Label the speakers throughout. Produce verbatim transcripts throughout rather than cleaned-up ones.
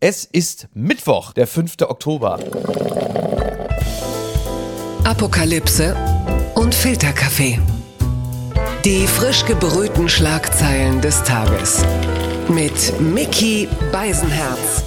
Speaker 1: Es ist Mittwoch, der fünfte Oktober.
Speaker 2: Apokalypse und Filterkaffee. Die frisch gebrühten Schlagzeilen des Tages. Mit Micky Beisenherz.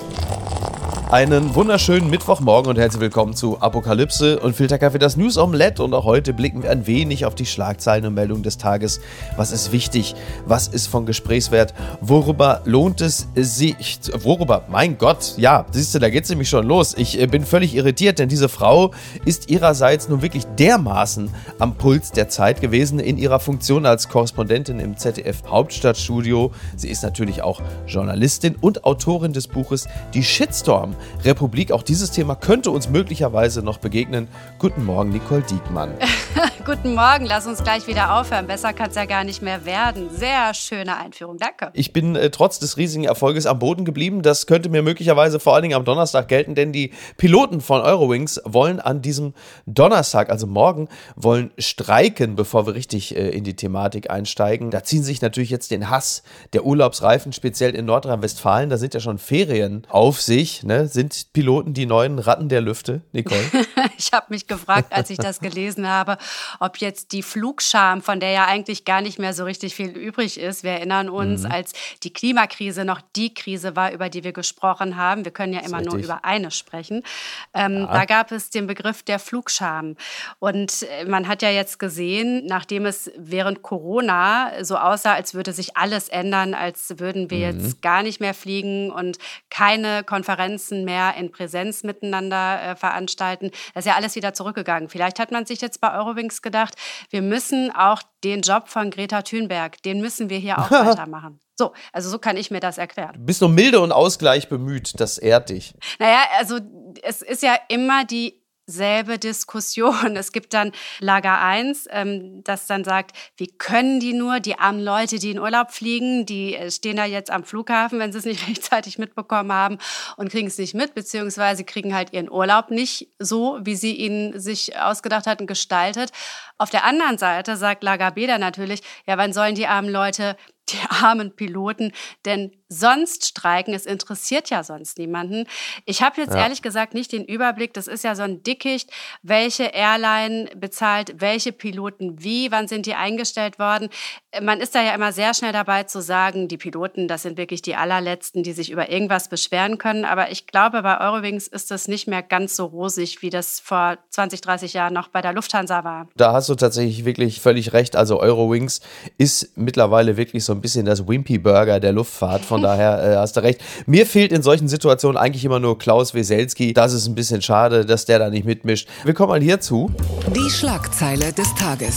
Speaker 1: Einen wunderschönen Mittwochmorgen und herzlich willkommen zu Apokalypse und Filterkaffee, das News Omelette. Und auch heute blicken wir ein wenig auf die Schlagzeilen und Meldungen des Tages. Was ist wichtig? Was ist von Gesprächswert? Worüber lohnt es sich? Worüber? Mein Gott, ja, siehst du, da geht's nämlich schon los. Ich äh, bin völlig irritiert, denn diese Frau ist ihrerseits nun wirklich dermaßen am Puls der Zeit gewesen in ihrer Funktion als Korrespondentin im Z D F Hauptstadtstudio. Sie ist natürlich auch Journalistin und Autorin des Buches Die Shitstorm Republik. Auch dieses Thema könnte uns möglicherweise noch begegnen. Guten Morgen, Nicole Diekmann.
Speaker 3: Guten Morgen, lass uns gleich wieder aufhören. Besser kann es ja gar nicht mehr werden. Sehr schöne Einführung, danke.
Speaker 1: Ich bin äh, trotz des riesigen Erfolges am Boden geblieben. Das könnte mir möglicherweise vor allen Dingen am Donnerstag gelten, denn die Piloten von Eurowings wollen an diesem Donnerstag, also morgen, wollen streiken, bevor wir richtig äh, in die Thematik einsteigen. Da ziehen sich natürlich jetzt den Hass der Urlaubsreifen, speziell in Nordrhein-Westfalen. Da sind ja schon Ferien auf sich, ne? Sind Piloten die neuen Ratten der Lüfte, Nicole?
Speaker 3: Ich habe mich gefragt, als ich das gelesen habe, ob jetzt die Flugscham, von der ja eigentlich gar nicht mehr so richtig viel übrig ist. Wir erinnern uns, mhm. als die Klimakrise noch die Krise war, über die wir gesprochen haben. Wir können ja immer nur über eine sprechen. Ähm, ja. Da gab es den Begriff der Flugscham. Und man hat ja jetzt gesehen, nachdem es während Corona so aussah, als würde sich alles ändern, als würden wir mhm. jetzt gar nicht mehr fliegen und keine Konferenzen mehr in Präsenz miteinander äh, veranstalten. Das ist ja alles wieder zurückgegangen. Vielleicht hat man sich jetzt bei Eurowings gedacht, wir müssen auch den Job von Greta Thunberg, den müssen wir hier auch weitermachen. So, also so kann ich mir das erklären.
Speaker 1: Du bist um Milde und Ausgleich bemüht, das ehrt dich.
Speaker 3: Naja, also es ist ja immer die selbe Diskussion. Es gibt dann Lager eins, ähm, das dann sagt, wie können die nur, die armen Leute, die in Urlaub fliegen, die stehen da jetzt am Flughafen, wenn sie es nicht rechtzeitig mitbekommen haben und kriegen es nicht mit, beziehungsweise kriegen halt ihren Urlaub nicht so, wie sie ihn sich ausgedacht hatten, gestaltet. Auf der anderen Seite sagt Lager B dann natürlich, ja, wann sollen die armen Leute, die armen Piloten, denn sonst streiken? Es interessiert ja sonst niemanden. Ich habe jetzt ja. ehrlich gesagt nicht den Überblick, das ist ja so ein Dickicht, welche Airline bezahlt welche Piloten wie, wann sind die eingestellt worden. Man ist da ja immer sehr schnell dabei zu sagen, die Piloten, das sind wirklich die allerletzten, die sich über irgendwas beschweren können. Aber ich glaube, bei Eurowings ist das nicht mehr ganz so rosig, wie das vor zwanzig, dreißig Jahren noch bei der Lufthansa war.
Speaker 1: Da hast du tatsächlich wirklich völlig recht. Also Eurowings ist mittlerweile wirklich so ein bisschen das Wimpy-Burger der Luftfahrt. Von daher äh, hast du recht. Mir fehlt in solchen Situationen eigentlich immer nur Klaus Weselski. Das ist ein bisschen schade, dass der da nicht mitmischt. Wir kommen mal hierzu.
Speaker 2: Die Schlagzeile des Tages.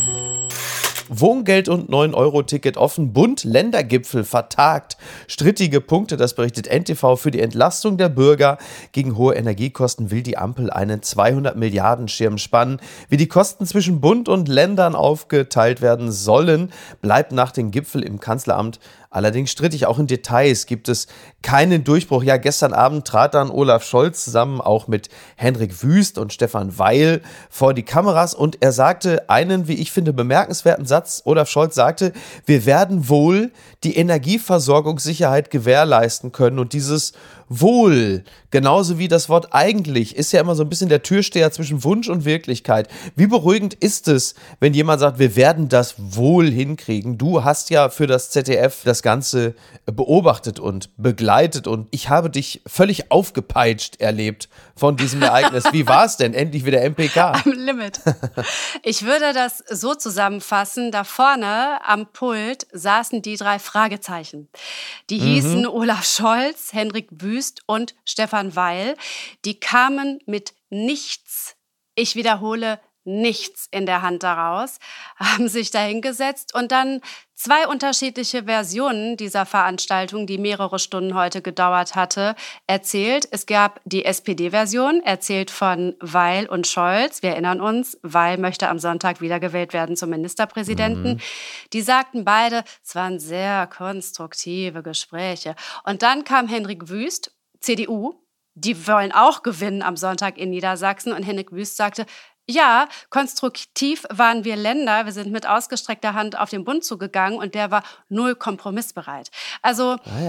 Speaker 1: Wohngeld und neun Euro Ticket offen, Bund-Länder-Gipfel vertagt. Strittige Punkte, das berichtet N T V. Für die Entlastung der Bürger gegen hohe Energiekosten will die Ampel einen zweihundert Milliarden Schirm spannen. Wie die Kosten zwischen Bund und Ländern aufgeteilt werden sollen, bleibt nach dem Gipfel im Kanzleramt allerdings strittig. Auch in Details gibt es keinen Durchbruch. Ja, gestern Abend trat dann Olaf Scholz zusammen auch mit Henrik Wüst und Stefan Weil vor die Kameras und er sagte einen, wie ich finde, bemerkenswerten Satz. Olaf Scholz sagte, wir werden wohl die Energieversorgungssicherheit gewährleisten können und dieses Wohl, genauso wie das Wort eigentlich, ist ja immer so ein bisschen der Türsteher zwischen Wunsch und Wirklichkeit. Wie beruhigend ist es, wenn jemand sagt, wir werden das wohl hinkriegen? Du hast ja für das Z D F das Ganze beobachtet und begleitet und ich habe dich völlig aufgepeitscht erlebt von diesem Ereignis. Wie war es denn? Endlich wieder M P K.
Speaker 3: Am Limit. Ich würde das so zusammenfassen, da vorne am Pult saßen die drei Fragezeichen. Die mhm. hießen Olaf Scholz, Henrik Wüst und Stefan Weil. Die kamen mit nichts, ich wiederhole, nichts in der Hand daraus, haben sich dahingesetzt und dann zwei unterschiedliche Versionen dieser Veranstaltung, die mehrere Stunden heute gedauert hatte, erzählt. Es gab die S P D-Version, erzählt von Weil und Scholz. Wir erinnern uns, Weil möchte am Sonntag wiedergewählt werden zum Ministerpräsidenten. Mhm. Die sagten beide, es waren sehr konstruktive Gespräche. Und dann kam Henrik Wüst, C D U, die wollen auch gewinnen am Sonntag in Niedersachsen. Und Henrik Wüst sagte, ja, konstruktiv waren wir Länder. Wir sind mit ausgestreckter Hand auf den Bund zugegangen und der war null kompromissbereit. Also
Speaker 1: ah ja.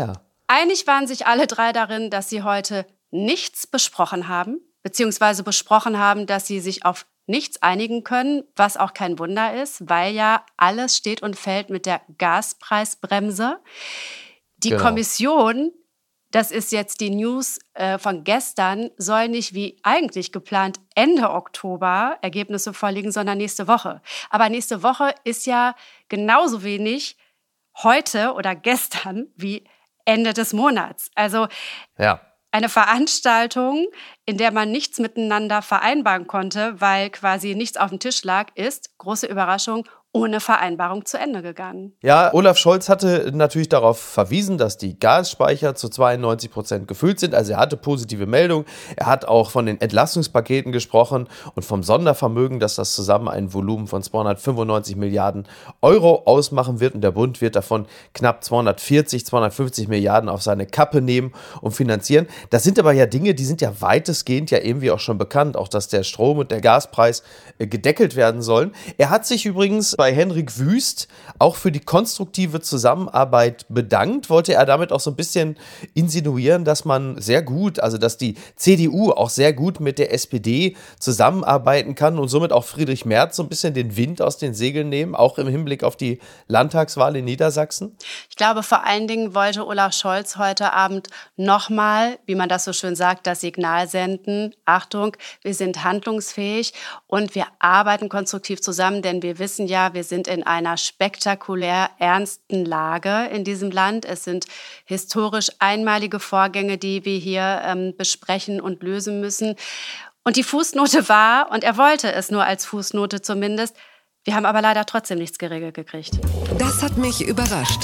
Speaker 3: Einig waren sich alle drei darin, dass sie heute nichts besprochen haben, beziehungsweise besprochen haben, dass sie sich auf nichts einigen können, was auch kein Wunder ist, weil ja alles steht und fällt mit der Gaspreisbremse. Die
Speaker 1: Genau.
Speaker 3: Kommission, das ist jetzt die News äh, von gestern, soll nicht wie eigentlich geplant Ende Oktober Ergebnisse vorlegen, sondern nächste Woche. Aber nächste Woche ist ja genauso wenig heute oder gestern wie Ende des Monats. Also
Speaker 1: Ja.
Speaker 3: eine Veranstaltung, in der man nichts miteinander vereinbaren konnte, weil quasi nichts auf dem Tisch lag, ist, große Überraschung, ohne Vereinbarung zu Ende gegangen.
Speaker 1: Ja, Olaf Scholz hatte natürlich darauf verwiesen, dass die Gasspeicher zu zweiundneunzig Prozent gefüllt sind. Also er hatte positive Meldungen. Er hat auch von den Entlastungspaketen gesprochen und vom Sondervermögen, dass das zusammen ein Volumen von zweihundertfünfundneunzig Milliarden Euro ausmachen wird. Und der Bund wird davon knapp zweihundertvierzig, zweihundertfünfzig Milliarden auf seine Kappe nehmen und finanzieren. Das sind aber ja Dinge, die sind ja weitestgehend ja irgendwie auch schon bekannt. Auch, dass der Strom- und der Gaspreis äh, gedeckelt werden sollen. Er hat sich übrigens bei Henrik Wüst auch für die konstruktive Zusammenarbeit bedankt. Wollte er damit auch so ein bisschen insinuieren, dass man sehr gut, also dass die C D U auch sehr gut mit der S P D zusammenarbeiten kann und somit auch Friedrich Merz so ein bisschen den Wind aus den Segeln nehmen, auch im Hinblick auf die Landtagswahl in Niedersachsen?
Speaker 3: Ich glaube, vor allen Dingen wollte Olaf Scholz heute Abend nochmal, wie man das so schön sagt, das Signal senden. Achtung, wir sind handlungsfähig und wir arbeiten konstruktiv zusammen, denn wir wissen ja, wir sind in einer spektakulär ernsten Lage in diesem Land. Es sind historisch einmalige Vorgänge, die wir hier ähm, besprechen und lösen müssen. Und die Fußnote war, und er wollte es nur als Fußnote zumindest, wir haben aber leider trotzdem nichts geregelt gekriegt.
Speaker 2: Das hat mich überrascht.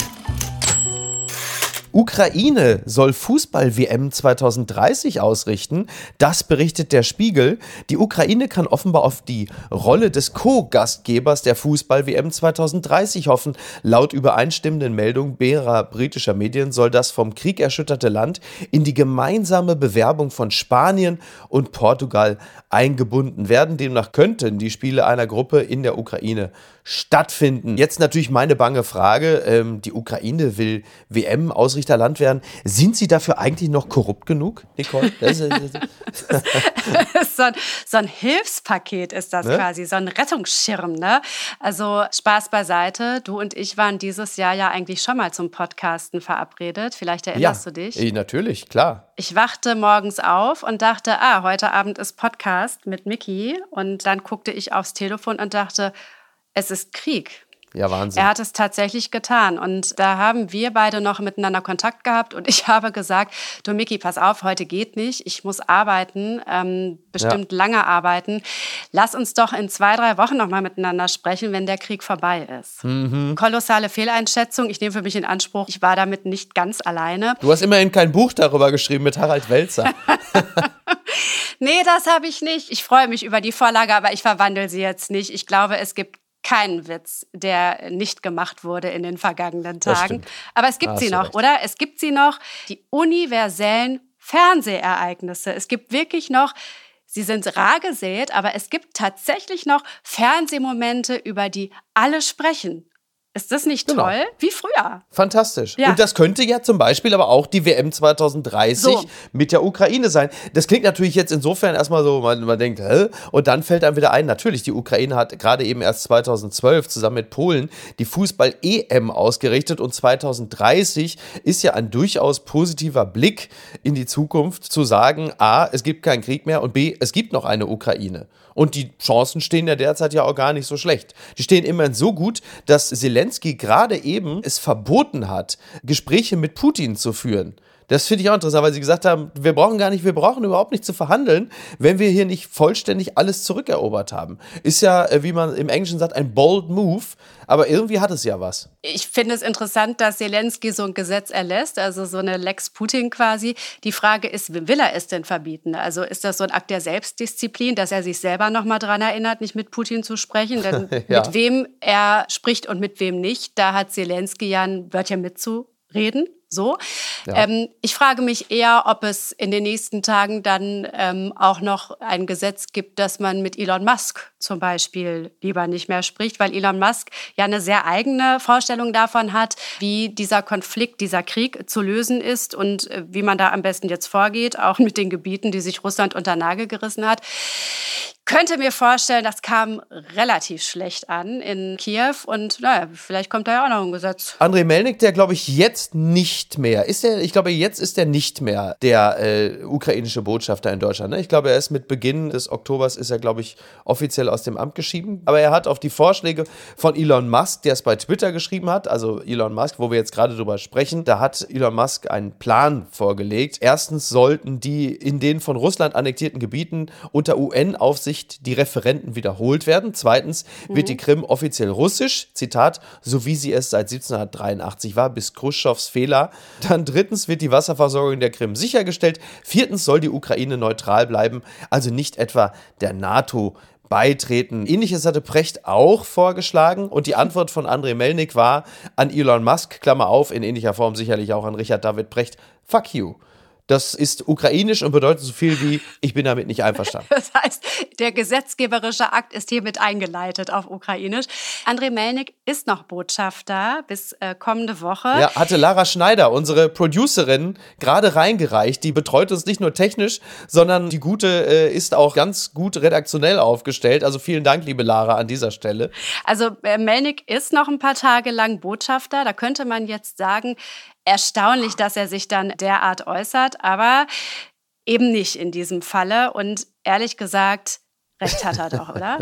Speaker 1: Ukraine soll Fußball-W M zweitausenddreißig ausrichten. Das berichtet der Spiegel. Die Ukraine kann offenbar auf die Rolle des Co-Gastgebers der Fußball-W M zweitausenddreißig hoffen. Laut übereinstimmenden Meldungen mehrerer britischer Medien soll das vom Krieg erschütterte Land in die gemeinsame Bewerbung von Spanien und Portugal eingebunden werden. Demnach könnten die Spiele einer Gruppe in der Ukraine stattfinden. Jetzt natürlich meine bange Frage. Ähm, die Ukraine will W M-Ausrichterland werden. Sind sie dafür eigentlich noch korrupt genug, Nicole? Das ist, das
Speaker 3: ist so, ein, so ein Hilfspaket ist das, ne? Quasi, so ein Rettungsschirm. Ne? Also Spaß beiseite. Du und ich waren dieses Jahr ja eigentlich schon mal zum Podcasten verabredet. Vielleicht erinnerst
Speaker 1: ja,
Speaker 3: du dich?
Speaker 1: Ja, natürlich, klar.
Speaker 3: Ich wachte morgens auf und dachte, ah, heute Abend ist Podcast mit Micky. Und dann guckte ich aufs Telefon und dachte, es ist Krieg.
Speaker 1: Ja, Wahnsinn.
Speaker 3: Er hat es tatsächlich getan. Und da haben wir beide noch miteinander Kontakt gehabt. Und ich habe gesagt, du Micky, pass auf, heute geht nicht. Ich muss arbeiten, ähm, bestimmt ja. lange arbeiten. Lass uns doch in zwei, drei Wochen noch mal miteinander sprechen, wenn der Krieg vorbei ist. Mhm. Kolossale Fehleinschätzung. Ich nehme für mich in Anspruch, ich war damit nicht ganz alleine.
Speaker 1: Du hast immerhin kein Buch darüber geschrieben mit Harald Welzer.
Speaker 3: Nee, das habe ich nicht. Ich freue mich über die Vorlage, aber ich verwandle sie jetzt nicht. Ich glaube, es gibt keinen Witz, der nicht gemacht wurde in den vergangenen Tagen. Aber es gibt
Speaker 1: ah,
Speaker 3: sie noch,
Speaker 1: recht.
Speaker 3: oder? Es gibt sie noch, die universellen Fernsehereignisse. Es gibt wirklich noch, sie sind rar gesät, aber es gibt tatsächlich noch Fernsehmomente, über die alle sprechen. Ist das nicht
Speaker 1: genau.
Speaker 3: toll? Wie früher.
Speaker 1: Fantastisch.
Speaker 3: Ja.
Speaker 1: Und das könnte ja zum Beispiel aber auch die W M zweitausenddreißig so. mit der Ukraine sein. Das klingt natürlich jetzt insofern erstmal so, man, man denkt, hä? Und dann fällt einem wieder ein, natürlich, die Ukraine hat gerade eben erst zweitausendzwölf zusammen mit Polen die Fußball-E M ausgerichtet und zweitausenddreißig ist ja ein durchaus positiver Blick in die Zukunft zu sagen, A, es gibt keinen Krieg mehr und B, es gibt noch eine Ukraine. Und die Chancen stehen ja derzeit ja auch gar nicht so schlecht. Die stehen immerhin so gut, dass Zelensky gerade eben es verboten hat, Gespräche mit Putin zu führen. Das finde ich auch interessant, weil sie gesagt haben, wir brauchen gar nicht, wir brauchen überhaupt nicht zu verhandeln, wenn wir hier nicht vollständig alles zurückerobert haben. Ist ja, wie man im Englischen sagt, ein bold move, aber irgendwie hat es ja was.
Speaker 3: Ich finde es interessant, dass Zelensky so ein Gesetz erlässt, also so eine Lex Putin quasi. Die Frage ist, will er es denn verbieten? Also ist das so ein Akt der Selbstdisziplin, dass er sich selber noch mal daran erinnert, nicht mit Putin zu sprechen? Denn ja. mit wem er spricht und mit wem nicht, da hat Zelensky ja ein Wörtchen mitzureden. So.
Speaker 1: Ja.
Speaker 3: Ähm, ich frage mich eher, ob es in den nächsten Tagen dann ähm, auch noch ein Gesetz gibt, dass man mit Elon Musk zum Beispiel lieber nicht mehr spricht, weil Elon Musk ja eine sehr eigene Vorstellung davon hat, wie dieser Konflikt, dieser Krieg zu lösen ist und äh, wie man da am besten jetzt vorgeht, auch mit den Gebieten, die sich Russland unter den Nagel gerissen hat. Könnte mir vorstellen, das kam relativ schlecht an in Kiew und naja, vielleicht kommt da ja auch noch ein Gesetz.
Speaker 1: Andrei Melnik, der glaube ich jetzt nicht mehr, ist der, ich glaube jetzt ist er nicht mehr der äh, ukrainische Botschafter in Deutschland. Ne? Ich glaube, er ist mit Beginn des Oktobers, ist er glaube ich offiziell aus dem Amt geschieden. Aber er hat auf die Vorschläge von Elon Musk, der es bei Twitter geschrieben hat, also Elon Musk, wo wir jetzt gerade drüber sprechen, da hat Elon Musk einen Plan vorgelegt. Erstens sollten die in den von Russland annektierten Gebieten unter U N-Aufsicht die Referenden wiederholt werden. Zweitens mhm. wird die Krim offiziell russisch, Zitat, so wie sie es seit siebzehnhundertdreiundachtzig war, bis Chruschtschows Fehler. Dann drittens wird die Wasserversorgung der Krim sichergestellt. Viertens soll die Ukraine neutral bleiben, also nicht etwa der NATO beitreten. Ähnliches hatte Precht auch vorgeschlagen und die Antwort von Andrei Melnik war an Elon Musk, Klammer auf, in ähnlicher Form sicherlich auch an Richard David Precht, fuck you. Das ist ukrainisch und bedeutet so viel wie, ich bin damit nicht einverstanden.
Speaker 3: Das heißt, der gesetzgeberische Akt ist hiermit eingeleitet auf ukrainisch. Andrei Melnik ist noch Botschafter bis äh, kommende Woche.
Speaker 1: Ja, hatte Lara Schneider, unsere Producerin, gerade reingereicht. Die betreut uns nicht nur technisch, sondern die Gute äh, ist auch ganz gut redaktionell aufgestellt. Also vielen Dank, liebe Lara, an dieser Stelle.
Speaker 3: Also äh, Melnik ist noch ein paar Tage lang Botschafter. Da könnte man jetzt sagen, erstaunlich, dass er sich dann derart äußert, aber eben nicht in diesem Falle. Und ehrlich gesagt, recht hat er doch, oder?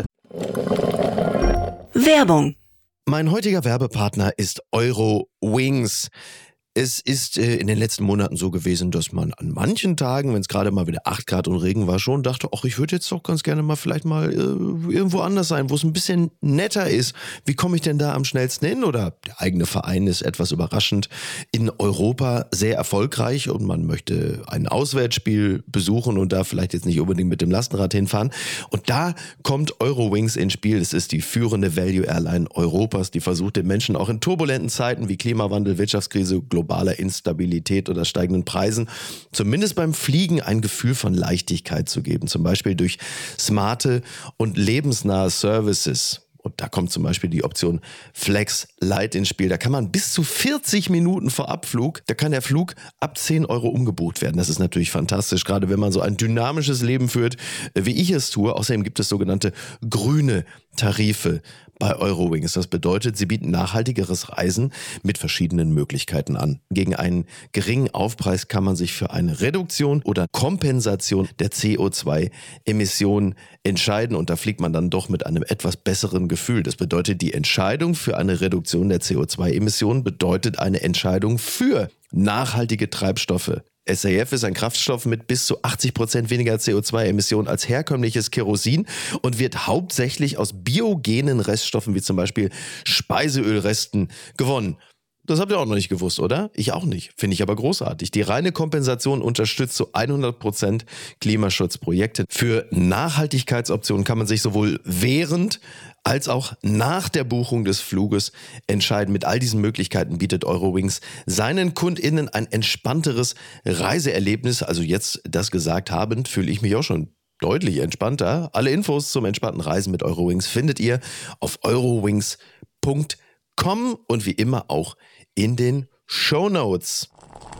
Speaker 4: Werbung.
Speaker 5: Mein heutiger Werbepartner ist Eurowings. Es ist äh, in den letzten Monaten so gewesen, dass man an manchen Tagen, wenn es gerade mal wieder acht Grad und Regen war, schon dachte, ach, ich würde jetzt doch ganz gerne mal vielleicht mal äh, irgendwo anders sein, wo es ein bisschen netter ist. Wie komme ich denn da am schnellsten hin? Oder der eigene Verein ist etwas überraschend in Europa sehr erfolgreich und man möchte ein Auswärtsspiel besuchen und da vielleicht jetzt nicht unbedingt mit dem Lastenrad hinfahren. Und da kommt Eurowings ins Spiel. Es ist die führende Value-Airline Europas, die versucht den Menschen auch in turbulenten Zeiten wie Klimawandel, Wirtschaftskrise, globaler Instabilität oder steigenden Preisen zumindest beim Fliegen ein Gefühl von Leichtigkeit zu geben. Zum Beispiel durch smarte und lebensnahe Services. Und da kommt zum Beispiel die Option Flex Light ins Spiel. Da kann man bis zu vierzig Minuten vor Abflug, da kann der Flug ab zehn Euro umgebucht werden. Das ist natürlich fantastisch, gerade wenn man so ein dynamisches Leben führt, wie ich es tue. Außerdem gibt es sogenannte grüne Tarife bei Eurowings. Das bedeutet, sie bieten nachhaltigeres Reisen mit verschiedenen Möglichkeiten an. Gegen einen geringen Aufpreis kann man sich für eine Reduktion oder Kompensation der C O zwei Emissionen entscheiden und da fliegt man dann doch mit einem etwas besseren Gefühl. Das bedeutet, die Entscheidung für eine Reduktion der C O zwei Emissionen bedeutet eine Entscheidung für nachhaltige Treibstoffe. S A F ist ein Kraftstoff mit bis zu achtzig Prozent weniger C O zwei Emissionen als herkömmliches Kerosin und wird hauptsächlich aus biogenen Reststoffen wie zum Beispiel Speiseölresten gewonnen. Das habt ihr auch noch nicht gewusst, oder? Ich auch nicht. Finde ich aber großartig. Die reine Kompensation unterstützt zu hundert Prozent Klimaschutzprojekte. Für Nachhaltigkeitsoptionen kann man sich sowohl während als auch nach der Buchung des Fluges entscheiden. Mit all diesen Möglichkeiten bietet Eurowings seinen KundInnen ein entspannteres Reiseerlebnis. Also jetzt das gesagt habend, fühle ich mich auch schon deutlich entspannter. Alle Infos zum entspannten Reisen mit Eurowings findet ihr auf eurowings punkt com und wie immer auch in den Shownotes.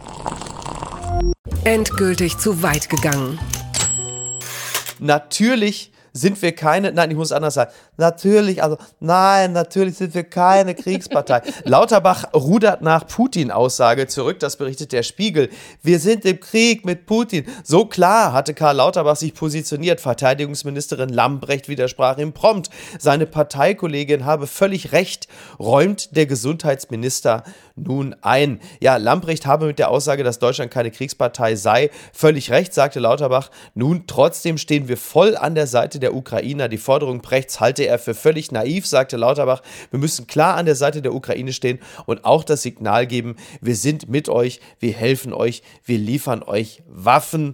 Speaker 2: Endgültig zu weit gegangen.
Speaker 1: Natürlich sind wir keine, nein, ich muss anders sagen, natürlich, also nein, natürlich sind wir keine Kriegspartei. Lauterbach rudert nach Putin-Aussage zurück, das berichtet der Spiegel. Wir sind im Krieg mit Putin. So klar hatte Karl Lauterbach sich positioniert. Verteidigungsministerin Lambrecht widersprach ihm prompt. Seine Parteikollegin habe völlig recht, räumt der Gesundheitsminister nun ein. Ja, Lambrecht habe mit der Aussage, dass Deutschland keine Kriegspartei sei, völlig recht, sagte Lauterbach. Nun, trotzdem stehen wir voll an der Seite der Ukrainer. Die Forderung Prechts halte er für völlig naiv, sagte Lauterbach. Wir müssen klar an der Seite der Ukraine stehen und auch das Signal geben, wir sind mit euch, wir helfen euch, wir liefern euch Waffen.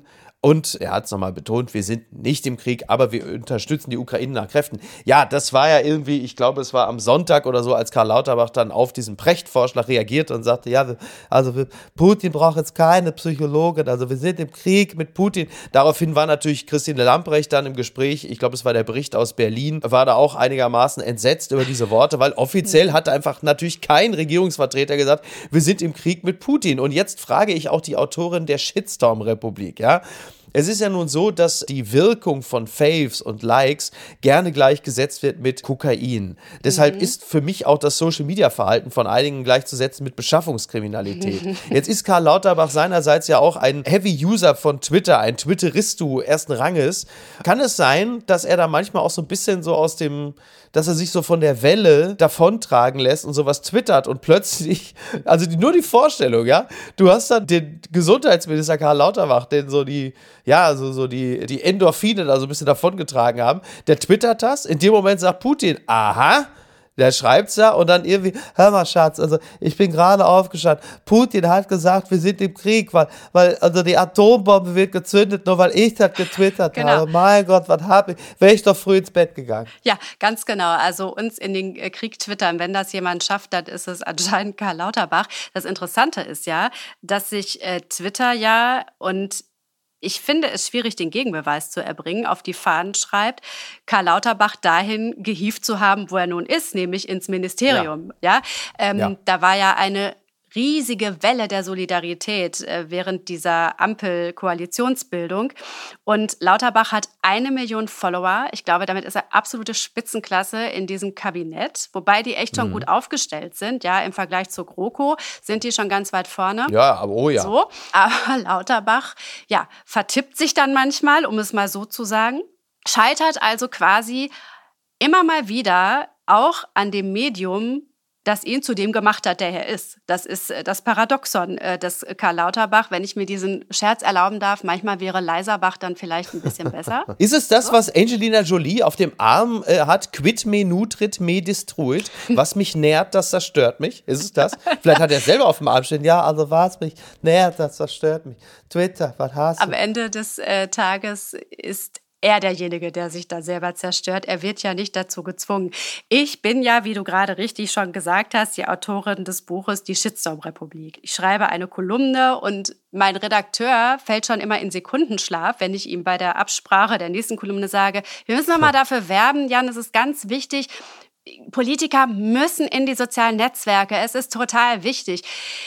Speaker 1: Und er hat es nochmal betont, wir sind nicht im Krieg, aber wir unterstützen die Ukraine nach Kräften. Ja, das war ja irgendwie, ich glaube, es war am Sonntag oder so, als Karl Lauterbach dann auf diesen Precht-Vorschlag reagierte und sagte, ja, also Putin braucht jetzt keine Psychologin, also wir sind im Krieg mit Putin. Daraufhin war natürlich Christine Lambrecht dann im Gespräch, ich glaube, es war der Bericht aus Berlin, war da auch einigermaßen entsetzt über diese Worte, weil offiziell hat einfach natürlich kein Regierungsvertreter gesagt, wir sind im Krieg mit Putin. Und jetzt frage ich auch die Autorin der Shitstorm-Republik, ja. Es ist ja nun so, dass die Wirkung von Faves und Likes gerne gleichgesetzt wird mit Kokain. Deshalb mhm. ist für mich auch das Social-Media-Verhalten von einigen gleichzusetzen mit Beschaffungskriminalität. Jetzt ist Karl Lauterbach seinerseits ja auch ein Heavy-User von Twitter, ein Twitteristo ersten Ranges. Kann es sein, dass er da manchmal auch so ein bisschen so aus dem, dass er sich so von der Welle davontragen lässt und sowas twittert und plötzlich, also die, nur die Vorstellung, ja, du hast dann den Gesundheitsminister Karl Lauterbach, den so die, ja, also so die, die Endorphine da so ein bisschen davongetragen haben, der twittert das, in dem Moment sagt Putin, aha, der schreibt's ja und dann irgendwie, hör mal Schatz, also ich bin gerade aufgestanden, Putin hat gesagt, wir sind im Krieg, weil, weil also die Atombombe wird gezündet, nur weil ich das getwittert genau. habe. Mein Gott, was hab ich, wäre ich doch früh ins Bett gegangen.
Speaker 3: Ja, ganz genau, also uns in den Krieg twittern, wenn das jemand schafft, dann ist es anscheinend Karl Lauterbach. Das Interessante ist ja, dass sich äh, Twitter ja und ich finde es schwierig, den Gegenbeweis zu erbringen, auf die Fahnen schreibt, Karl Lauterbach dahin gehievt zu haben, wo er nun ist, nämlich ins Ministerium. Ja. Ja? Ähm, ja. Da war ja eine riesige Welle der Solidarität äh, während dieser Ampel-Koalitionsbildung. Und Lauterbach hat eine Million Follower. Ich glaube, damit ist er absolute Spitzenklasse in diesem Kabinett, wobei die echt schon mhm. gut aufgestellt sind. Ja, im Vergleich zur GroKo sind die schon ganz weit vorne.
Speaker 1: Ja, aber oh ja.
Speaker 3: So, aber Lauterbach, ja, vertippt sich dann manchmal, um es mal so zu sagen, scheitert also quasi immer mal wieder auch an dem Medium, das ihn zu dem gemacht hat, der er ist. Das ist das Paradoxon äh, des Karl Lauterbach. Wenn ich mir diesen Scherz erlauben darf, manchmal wäre Leiserbach dann vielleicht ein bisschen besser.
Speaker 1: Ist es das, so? Was Angelina Jolie auf dem Arm äh, hat? Quid me nutrit me destruit. Was mich nährt, das zerstört mich. Ist es das? Vielleicht hat er es selber auf dem Arm stehen. Ja, also was mich nährt, das zerstört mich. Twitter, was hast du?
Speaker 3: Am Ende des äh, Tages ist er derjenige, der sich da selber zerstört. Er wird ja nicht dazu gezwungen. Ich bin ja, wie du gerade richtig schon gesagt hast, die Autorin des Buches Die Shitstorm-Republik. Ich schreibe eine Kolumne und mein Redakteur fällt schon immer in Sekundenschlaf, wenn ich ihm bei der Absprache der nächsten Kolumne sage, wir müssen noch mal dafür werben, Jan, es ist ganz wichtig, Politiker müssen in die sozialen Netzwerke. Es ist total wichtig.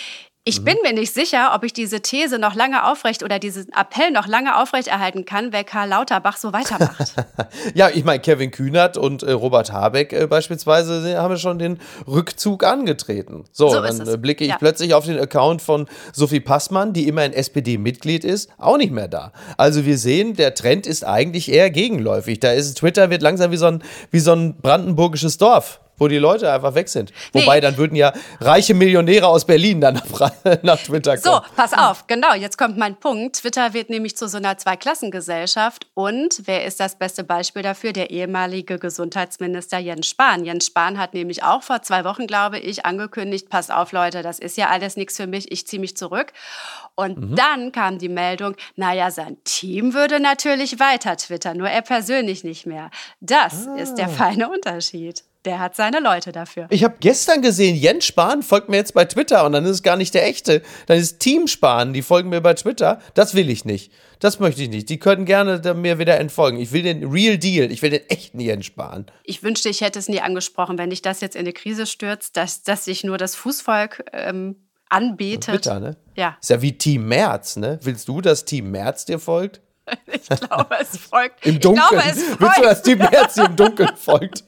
Speaker 3: Ich bin mir nicht sicher, ob ich diese These noch lange aufrecht oder diesen Appell noch lange aufrechterhalten kann, weil Karl Lauterbach so weitermacht.
Speaker 1: Ja, ich meine, Kevin Kühnert und äh, Robert Habeck äh, beispielsweise haben schon den Rückzug angetreten. So, so dann äh, blicke ich ja. plötzlich auf den Account von Sophie Passmann, die immerhin S P D-Mitglied ist, auch nicht mehr da. Also wir sehen, der Trend ist eigentlich eher gegenläufig. Da ist Twitter wird langsam wie so ein, wie so ein brandenburgisches Dorf, wo die Leute einfach weg sind. Nee. Wobei, dann würden ja reiche Millionäre aus Berlin dann nach, nach Twitter kommen.
Speaker 3: So, pass auf, genau, jetzt kommt mein Punkt. Twitter wird nämlich zu so einer Zweiklassengesellschaft. Und wer ist das beste Beispiel dafür? Der ehemalige Gesundheitsminister Jens Spahn. Jens Spahn hat nämlich auch vor zwei Wochen, glaube ich, angekündigt, passt auf, Leute, das ist ja alles nichts für mich, ich ziehe mich zurück. Und mhm. dann kam die Meldung, naja, sein Team würde natürlich weiter twittern, nur er persönlich nicht mehr. Das ah. ist der feine Unterschied. Der hat seine Leute dafür.
Speaker 1: Ich habe gestern gesehen, Jens Spahn folgt mir jetzt bei Twitter und dann ist es gar nicht der echte. Dann ist Team Spahn, die folgen mir bei Twitter. Das will ich nicht. Das möchte ich nicht. Die können gerne mir wieder entfolgen. Ich will den Real Deal. Ich will den echten Jens Spahn.
Speaker 3: Ich wünschte, ich hätte es nie angesprochen, wenn dich das jetzt in eine Krise stürzt, dass, dass sich nur das Fußvolk ähm, anbetet.
Speaker 1: Twitter, ne?
Speaker 3: Ja.
Speaker 1: Ist ja wie Team Merz, ne? Willst du, dass Team Merz dir folgt?
Speaker 3: Ich glaube, es folgt.
Speaker 1: Im Dunkeln.
Speaker 3: Ich glaube, es folgt.
Speaker 1: Willst du, dass Team Merz dir im Dunkeln folgt?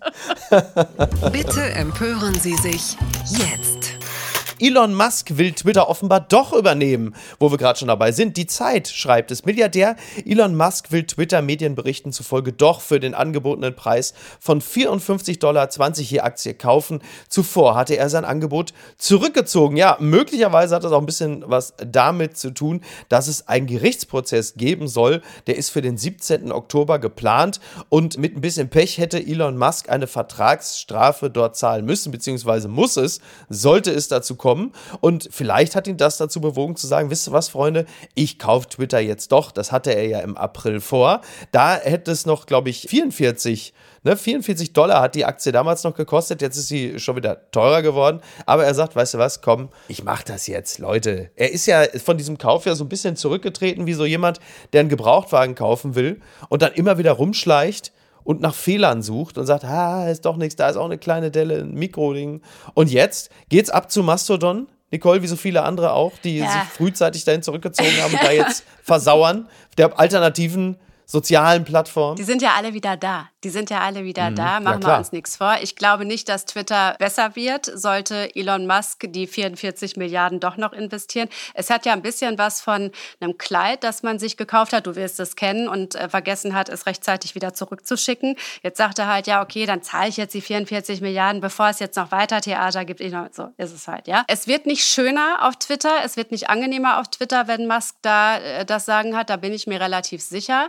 Speaker 2: Bitte empören Sie sich jetzt.
Speaker 1: Elon Musk will Twitter offenbar doch übernehmen, wo wir gerade schon dabei sind. Die Zeit schreibt es. Milliardär Elon Musk will Twitter Medienberichten zufolge doch für den angebotenen Preis von vierundfünfzig Dollar zwanzig je Aktie kaufen. Zuvor hatte er sein Angebot zurückgezogen. Ja, möglicherweise hat das auch ein bisschen was damit zu tun, dass es einen Gerichtsprozess geben soll. Der ist für den siebzehnten Oktober geplant und mit ein bisschen Pech hätte Elon Musk eine Vertragsstrafe dort zahlen müssen, beziehungsweise muss es, sollte es dazu kommen, bekommen. Und vielleicht hat ihn das dazu bewogen zu sagen, wisst ihr was, Freunde, ich kaufe Twitter jetzt doch. Das hatte er ja im April vor. Da hätte es noch, glaube ich, vierundvierzig Ne, vierundvierzig Dollar hat die Aktie damals noch gekostet, jetzt ist sie schon wieder teurer geworden. Aber er sagt, weißt du was, komm, ich mach das jetzt, Leute. Er ist ja von diesem Kauf ja so ein bisschen zurückgetreten, wie so jemand, der einen Gebrauchtwagen kaufen will und dann immer wieder rumschleicht und nach Fehlern sucht und sagt, ah, ist doch nichts, da ist auch eine kleine Delle, ein Mikroding. Und jetzt geht's ab zu Mastodon. Nicole, wie so viele andere auch, die
Speaker 3: ja.
Speaker 1: sich frühzeitig dahin zurückgezogen haben und da jetzt versauern, der alternativen sozialen Plattformen.
Speaker 3: Die sind ja alle wieder da. Die sind ja alle wieder mhm. da. Machen
Speaker 1: ja,
Speaker 3: wir uns nichts vor. Ich glaube nicht, dass Twitter besser wird, sollte Elon Musk die vierundvierzig Milliarden doch noch investieren. Es hat ja ein bisschen was von einem Kleid, das man sich gekauft hat. Du wirst es kennen und äh, vergessen hat, es rechtzeitig wieder zurückzuschicken. Jetzt sagt er halt, ja, okay, dann zahle ich jetzt die vierundvierzig Milliarden, bevor es jetzt noch weiter Theater gibt. So ist es halt, ja. Es wird nicht schöner auf Twitter. Es wird nicht angenehmer auf Twitter, wenn Musk da äh, das Sagen hat. Da bin ich mir relativ sicher.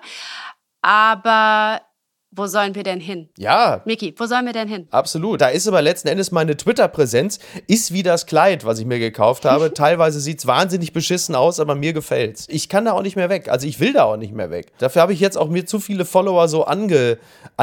Speaker 3: Aber wo sollen wir denn hin?
Speaker 1: Ja.
Speaker 3: Miki, wo sollen wir denn hin?
Speaker 1: Absolut. Da ist aber letzten Endes meine Twitter-Präsenz, ist wie das Kleid, was ich mir gekauft habe. Teilweise sieht es wahnsinnig beschissen aus, aber mir gefällt's. Ich kann da auch nicht mehr weg. Also ich will da auch nicht mehr weg. Dafür habe ich jetzt auch mir zu viele Follower so ange,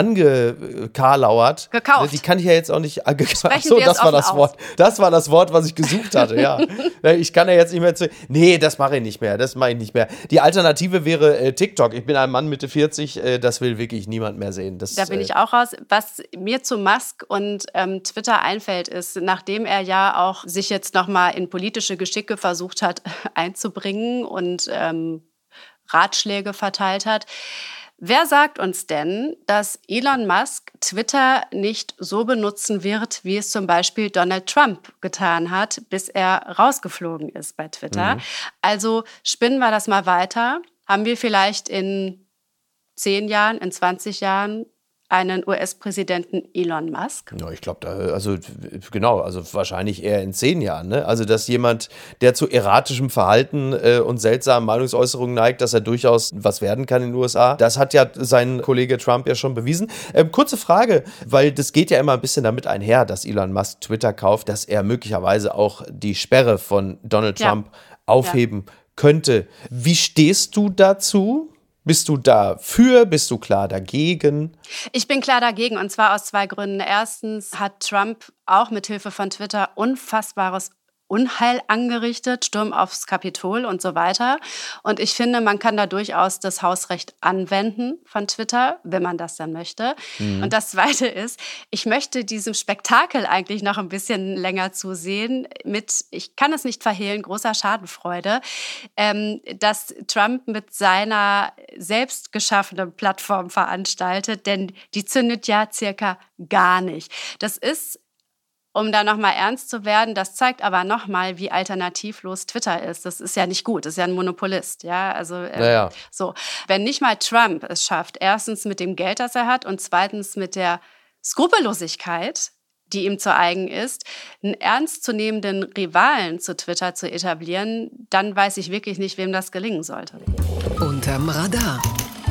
Speaker 1: angekarlauert.
Speaker 3: Gekauft.
Speaker 1: Die kann ich ja jetzt auch nicht. Äh,
Speaker 3: Sprechen
Speaker 1: so,
Speaker 3: wir
Speaker 1: das war das
Speaker 3: aus.
Speaker 1: Wort. Das war das Wort, was ich gesucht hatte, ja. Ich kann ja jetzt nicht mehr zu. Nee, das mache ich nicht mehr. Das mache ich nicht mehr. Die Alternative wäre äh, TikTok. Ich bin ein Mann Mitte vierzig, äh, das will wirklich niemand mehr sehen. Das,
Speaker 3: da bin
Speaker 1: äh,
Speaker 3: ich auch raus. Was mir zu Musk und ähm, Twitter einfällt, ist, nachdem er ja auch sich jetzt nochmal in politische Geschicke versucht hat einzubringen und ähm, Ratschläge verteilt hat, wer sagt uns denn, dass Elon Musk Twitter nicht so benutzen wird, wie es zum Beispiel Donald Trump getan hat, bis er rausgeflogen ist bei Twitter? Mhm. Also spinnen wir das mal weiter. Haben wir vielleicht in zehn Jahren, in zwanzig Jahren einen U S-Präsidenten Elon Musk?
Speaker 1: Ja, ich glaube, also genau, also wahrscheinlich eher in zehn Jahren. Ne? Also, dass jemand, der zu erratischem Verhalten äh, und seltsamen Meinungsäußerungen neigt, dass er durchaus was werden kann in den U S A, das hat ja sein Kollege Trump ja schon bewiesen. Ähm, kurze Frage, weil das geht ja immer ein bisschen damit einher, dass Elon Musk Twitter kauft, dass er möglicherweise auch die Sperre von Donald Trump ja. aufheben ja. könnte. Wie stehst du dazu? Bist du dafür? Bist du klar dagegen?
Speaker 3: Ich bin klar dagegen, und zwar aus zwei Gründen. Erstens hat Trump auch mit Hilfe von Twitter unfassbares Unheil angerichtet, Sturm aufs Kapitol und so weiter. Und ich finde, man kann da durchaus das Hausrecht anwenden von Twitter, wenn man das dann möchte. Mhm. Und das Zweite ist, ich möchte diesem Spektakel eigentlich noch ein bisschen länger zusehen mit, ich kann es nicht verhehlen, großer Schadenfreude, ähm, dass Trump mit seiner selbst geschaffenen Plattform veranstaltet, denn die zündet ja circa gar nicht. Das ist, um da nochmal ernst zu werden, das zeigt aber nochmal, wie alternativlos Twitter ist. Das ist ja nicht gut, das ist ja ein Monopolist. Ja, also äh,
Speaker 1: naja.
Speaker 3: so. Wenn nicht mal Trump es schafft, erstens mit dem Geld, das er hat, und zweitens mit der Skrupellosigkeit, die ihm zu eigen ist, einen ernstzunehmenden Rivalen zu Twitter zu etablieren, dann weiß ich wirklich nicht, wem das gelingen sollte.
Speaker 2: Unterm Radar.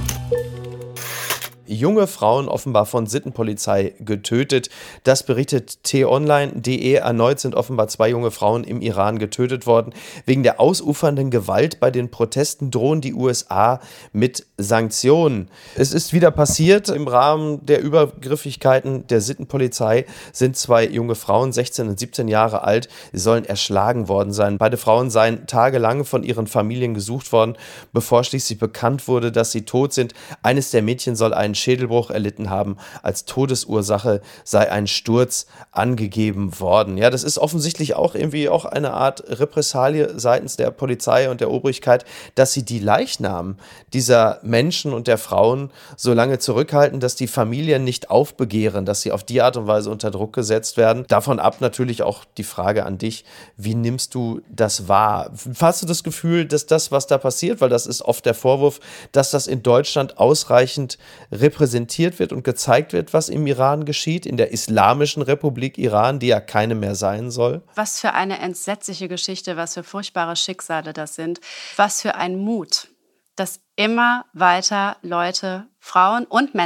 Speaker 1: Junge Frauen offenbar von Sittenpolizei getötet. Das berichtet t online punkt de. Erneut sind offenbar zwei junge Frauen im Iran getötet worden. Wegen der ausufernden Gewalt bei den Protesten drohen die U S A mit Sanktionen. Es ist wieder passiert. Im Rahmen der Übergriffigkeiten der Sittenpolizei sind zwei junge Frauen, sechzehn und siebzehn Jahre alt, sie sollen erschlagen worden sein. Beide Frauen seien tagelang von ihren Familien gesucht worden, bevor schließlich bekannt wurde, dass sie tot sind. Eines der Mädchen soll einen Schädelbruch erlitten haben. Als Todesursache sei ein Sturz angegeben worden. Ja, das ist offensichtlich auch irgendwie auch eine Art Repressalie seitens der Polizei und der Obrigkeit, dass sie die Leichnamen dieser Menschen und der Frauen so lange zurückhalten, dass die Familien nicht aufbegehren, dass sie auf die Art und Weise unter Druck gesetzt werden. Davon ab natürlich auch die Frage an dich, wie nimmst du das wahr? Hast du das Gefühl, dass das, was da passiert, weil das ist oft der Vorwurf, dass das in Deutschland ausreichend repräsentiert wird und gezeigt wird, was im Iran geschieht, in der Islamischen Republik Iran, die ja keine mehr sein soll?
Speaker 3: Was für eine entsetzliche Geschichte, was für furchtbare Schicksale das sind. Was für ein Mut, dass immer weiter Leute, Frauen und Männer,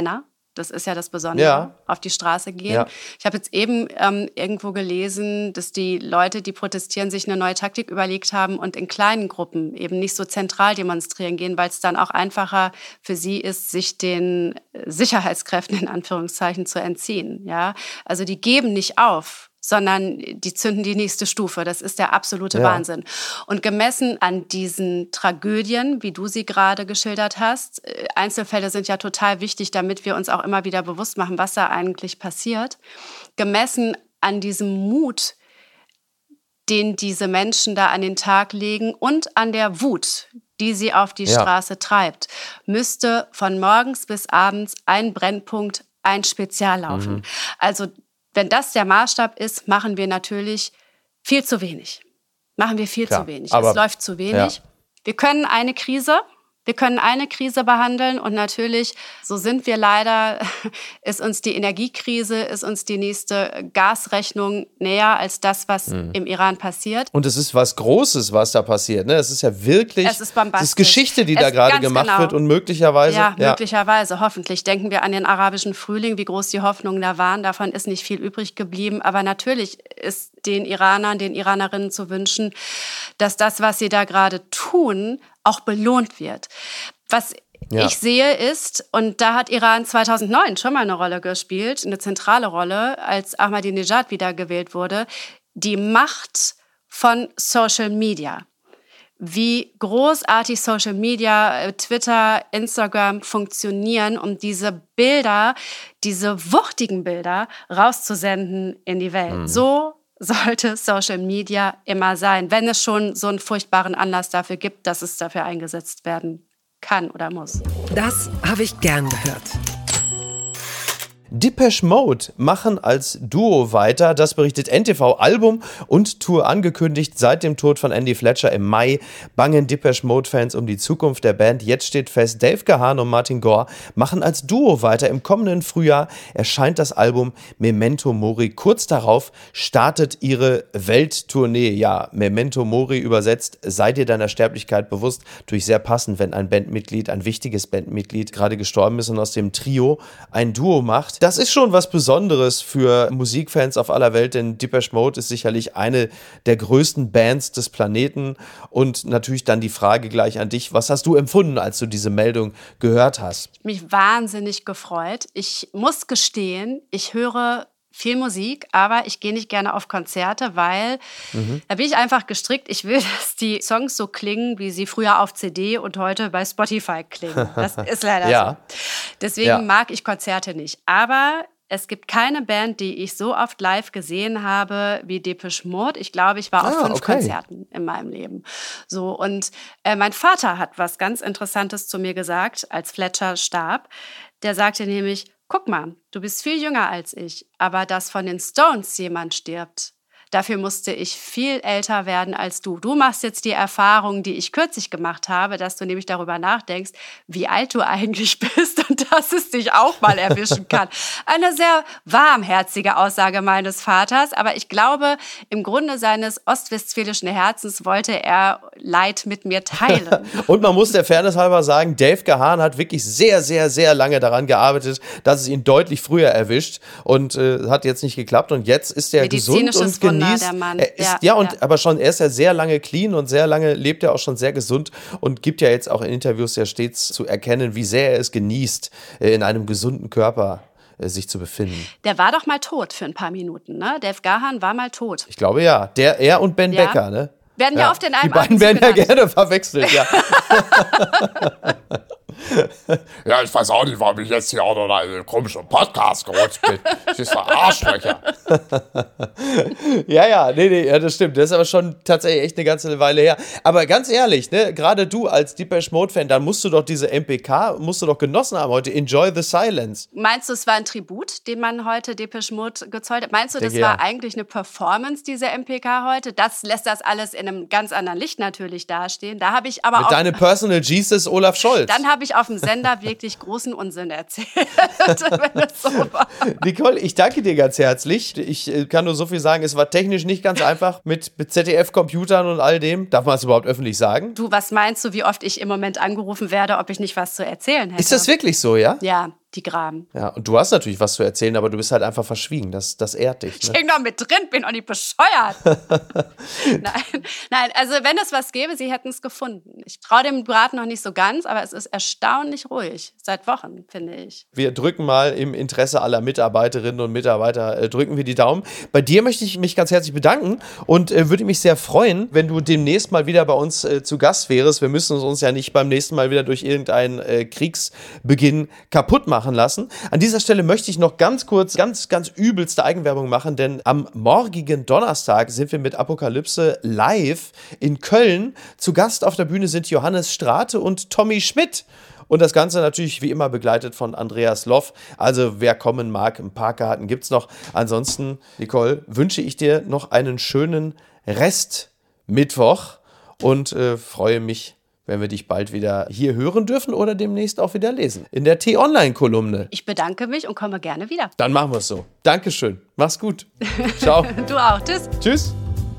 Speaker 3: Das ist ja das Besondere,
Speaker 1: ja.
Speaker 3: auf die Straße gehen.
Speaker 1: Ja.
Speaker 3: Ich habe jetzt eben ähm, irgendwo gelesen, dass die Leute, die protestieren, sich eine neue Taktik überlegt haben und in kleinen Gruppen eben nicht so zentral demonstrieren gehen, weil es dann auch einfacher für sie ist, sich den Sicherheitskräften in Anführungszeichen zu entziehen. Ja? Also die geben nicht auf, sondern die zünden die nächste Stufe. Das ist der absolute ja. Wahnsinn. Und gemessen an diesen Tragödien, wie du sie gerade geschildert hast, Einzelfälle sind ja total wichtig, damit wir uns auch immer wieder bewusst machen, was da eigentlich passiert. Gemessen an diesem Mut, den diese Menschen da an den Tag legen und an der Wut, die sie auf die ja. Straße treibt, müsste von morgens bis abends ein Brennpunkt, ein Spezial laufen. Mhm. Also wenn das der Maßstab ist, machen wir natürlich viel zu wenig. Machen wir viel Klar, zu wenig. Es läuft zu wenig. Ja. Wir können eine Krise, wir können eine Krise behandeln und natürlich, so sind wir leider, ist uns die Energiekrise, ist uns die nächste Gasrechnung näher als das, was mhm. im Iran passiert.
Speaker 1: Und es ist was Großes, was da passiert. Ne? Es ist ja wirklich,
Speaker 3: es ist bombastisch.
Speaker 1: Es ist Geschichte, die
Speaker 3: es
Speaker 1: da gerade gemacht
Speaker 3: genau.
Speaker 1: wird und möglicherweise.
Speaker 3: Ja,
Speaker 1: ja,
Speaker 3: möglicherweise, hoffentlich. Denken wir an den arabischen Frühling, wie groß die Hoffnungen da waren. Davon ist nicht viel übrig geblieben. Aber natürlich ist den Iranern, den Iranerinnen zu wünschen, dass das, was sie da gerade tun, auch belohnt wird. Was ja. ich sehe ist, und da hat Iran zweitausendneun schon mal eine Rolle gespielt, eine zentrale Rolle, als Ahmadinejad wiedergewählt wurde, die Macht von Social Media. Wie großartig Social Media, Twitter, Instagram funktionieren, um diese Bilder, diese wuchtigen Bilder rauszusenden in die Welt. Mhm. So sollte Social Media immer sein, wenn es schon so einen furchtbaren Anlass dafür gibt, dass es dafür eingesetzt werden kann oder muss.
Speaker 2: Das habe ich gern gehört.
Speaker 1: Depeche Mode machen als Duo weiter, das berichtet N T V. Album und Tour angekündigt. Seit dem Tod von Andy Fletcher im Mai bangen Depeche Mode-Fans um die Zukunft der Band. Jetzt steht fest, Dave Gahan und Martin Gore machen als Duo weiter. Im kommenden Frühjahr erscheint das Album Memento Mori. Kurz darauf startet ihre Welttournee. Ja, Memento Mori übersetzt, sei dir deiner Sterblichkeit bewusst. Natürlich sehr passend, wenn ein Bandmitglied, ein wichtiges Bandmitglied gerade gestorben ist und aus dem Trio ein Duo macht. Das ist schon was Besonderes für Musikfans auf aller Welt, denn Depeche Mode ist sicherlich eine der größten Bands des Planeten. Und natürlich dann die Frage gleich an dich, was hast du empfunden, als du diese Meldung gehört hast?
Speaker 3: Mich wahnsinnig gefreut. Ich muss gestehen, ich höre viel Musik, aber ich gehe nicht gerne auf Konzerte, weil mhm. da bin ich einfach gestrickt. Ich will, dass die Songs so klingen, wie sie früher auf C D und heute bei Spotify klingen. Das ist leider ja. so. Deswegen ja. mag ich Konzerte nicht. Aber es gibt keine Band, die ich so oft live gesehen habe wie Depeche Mode. Ich glaube, ich war auf ah, fünf okay. Konzerten in meinem Leben. So, und äh, mein Vater hat was ganz Interessantes zu mir gesagt, als Fletcher starb. Der sagte nämlich, guck mal, du bist viel jünger als ich, aber dass von den Stones jemand stirbt, dafür musste ich viel älter werden als du. Du machst jetzt die Erfahrung, die ich kürzlich gemacht habe, dass du nämlich darüber nachdenkst, wie alt du eigentlich bist und dass es dich auch mal erwischen kann. Eine sehr warmherzige Aussage meines Vaters, aber ich glaube, im Grunde seines ostwestfälischen Herzens wollte er Leid mit mir teilen.
Speaker 1: Und man muss der Fairness halber sagen, Dave Gahan hat wirklich sehr, sehr, sehr lange daran gearbeitet, dass es ihn deutlich früher erwischt und äh, hat jetzt nicht geklappt und jetzt ist er gesund und genießt. Der Mann. Er ist, ja, ja, und, ja, aber schon, er ist ja sehr lange clean und sehr lange lebt er auch schon sehr gesund und gibt ja jetzt auch in Interviews ja stets zu erkennen, wie sehr er es genießt, in einem gesunden Körper sich zu befinden.
Speaker 3: Der war doch mal tot für ein paar Minuten, ne? Dave Gahan war mal tot.
Speaker 1: Ich glaube ja. Der, er und Ben ja. Becker, ne?
Speaker 3: Werden ja, ja oft in einem
Speaker 1: Die beiden werden ja gerne verwechselt, ja.
Speaker 4: Ja, ich weiß auch nicht, warum ich jetzt hier auch noch in einen komischen Podcast gerutscht bin. Ich bin ein Arschlöcher.
Speaker 1: ja, ja, nee, nee, ja, das stimmt. Das ist aber schon tatsächlich echt eine ganze Weile her. Aber ganz ehrlich, ne, gerade du als Depeche Mode-Fan, dann musst du doch diese M P K, musst du doch genossen haben heute. Enjoy the Silence.
Speaker 3: Meinst du, es war ein Tribut, den man heute Depeche Mode gezollt hat? Meinst du, das
Speaker 1: Denke,
Speaker 3: war
Speaker 1: ja.
Speaker 3: eigentlich eine Performance, diese M P K heute? Das lässt das alles in einem ganz anderen Licht natürlich dastehen. Da habe ich aber
Speaker 1: Mit
Speaker 3: auch...
Speaker 1: deinem Personal Jesus Olaf Scholz.
Speaker 3: Dann habe ich auf dem Sender wirklich großen Unsinn erzählt, wenn es so war.
Speaker 1: Nicole, ich danke dir ganz herzlich. Ich kann nur so viel sagen, es war technisch nicht ganz einfach mit, mit Z D F-Computern und all dem. Darf man es überhaupt öffentlich sagen?
Speaker 3: Du, was meinst du, wie oft ich im Moment angerufen werde, ob ich nicht was zu erzählen hätte?
Speaker 1: Ist das wirklich so, ja?
Speaker 3: Ja. die graben.
Speaker 1: Ja, und du hast natürlich was zu erzählen, aber du bist halt einfach verschwiegen. Das, das ehrt dich. Ne?
Speaker 3: Ich häng doch mit drin, bin auch nicht bescheuert. nein, nein, also wenn es was gäbe, sie hätten es gefunden. Ich traue dem Braten noch nicht so ganz, aber es ist erstaunlich ruhig. Seit Wochen, finde ich.
Speaker 1: Wir drücken mal im Interesse aller Mitarbeiterinnen und Mitarbeiter, äh, drücken wir die Daumen. Bei dir möchte ich mich ganz herzlich bedanken und äh, würde mich sehr freuen, wenn du demnächst mal wieder bei uns äh, zu Gast wärst. Wir müssen uns ja nicht beim nächsten Mal wieder durch irgendeinen äh, Kriegsbeginn kaputt machen lassen. An dieser Stelle möchte ich noch ganz kurz, ganz, ganz übelste Eigenwerbung machen, denn am morgigen Donnerstag sind wir mit Apokalypse live in Köln. Zu Gast auf der Bühne sind Johannes Strate und Tommy Schmidt. Und das Ganze natürlich wie immer begleitet von Andreas Loff. Also wer kommen mag, ein paar Karten gibt's noch. Ansonsten, Nicole, wünsche ich dir noch einen schönen Restmittwoch und äh, freue mich, wenn wir dich bald wieder hier hören dürfen oder demnächst auch wieder lesen. In der T-Online-Kolumne.
Speaker 3: Ich bedanke mich und komme gerne wieder.
Speaker 1: Dann machen wir es so. Dankeschön. Mach's gut. Ciao.
Speaker 3: Du auch. Tschüss.
Speaker 1: Tschüss.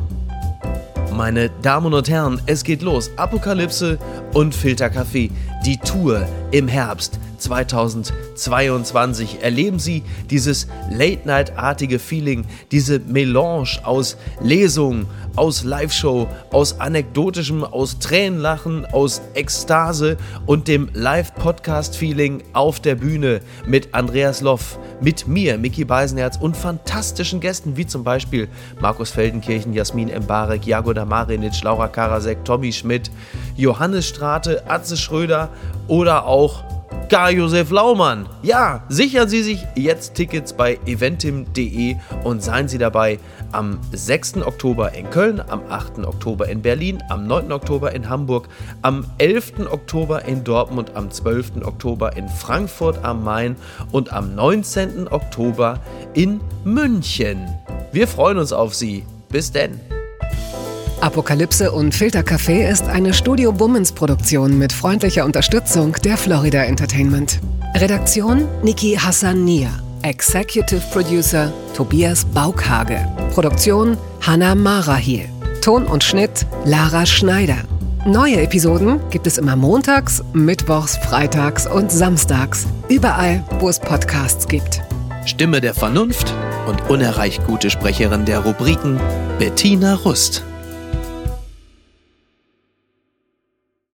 Speaker 1: Meine Damen und Herren, es geht los. Apokalypse und Filterkaffee. Die Tour im Herbst zweitausendzweiundzwanzig. Erleben Sie dieses Late-Night-artige Feeling, diese Melange aus Lesung, aus Live-Show, aus Anekdotischem, aus Tränenlachen, aus Ekstase und dem Live-Podcast-Feeling auf der Bühne mit Andreas Loff, mit mir, Micky Beisenherz und fantastischen Gästen wie zum Beispiel Markus Feldenkirchen, Jasmin Mbarek, Jagoda Marinic, Laura Karasek, Tommy Schmidt, Johannes Strate, Atze Schröder oder auch Karl-Josef Laumann. Ja, sichern Sie sich jetzt Tickets bei eventim punkt de und seien Sie dabei am sechsten Oktober in Köln, am achten Oktober in Berlin, am neunten Oktober in Hamburg, am elften Oktober in Dortmund, am zwölften Oktober in Frankfurt am Main und am neunzehnten Oktober in München. Wir freuen uns auf Sie. Bis denn.
Speaker 2: Apokalypse und Filterkaffee ist eine Studio Bummens Produktion mit freundlicher Unterstützung der Florida Entertainment. Redaktion Niki Hassania. Executive Producer Tobias Baukhage. Produktion Hannah Marahiel. Ton und Schnitt Lara Schneider. Neue Episoden gibt es immer montags, mittwochs, freitags und samstags. Überall, wo es Podcasts gibt.
Speaker 5: Stimme der Vernunft und unerreicht gute Sprecherin der Rubriken Bettina Rust.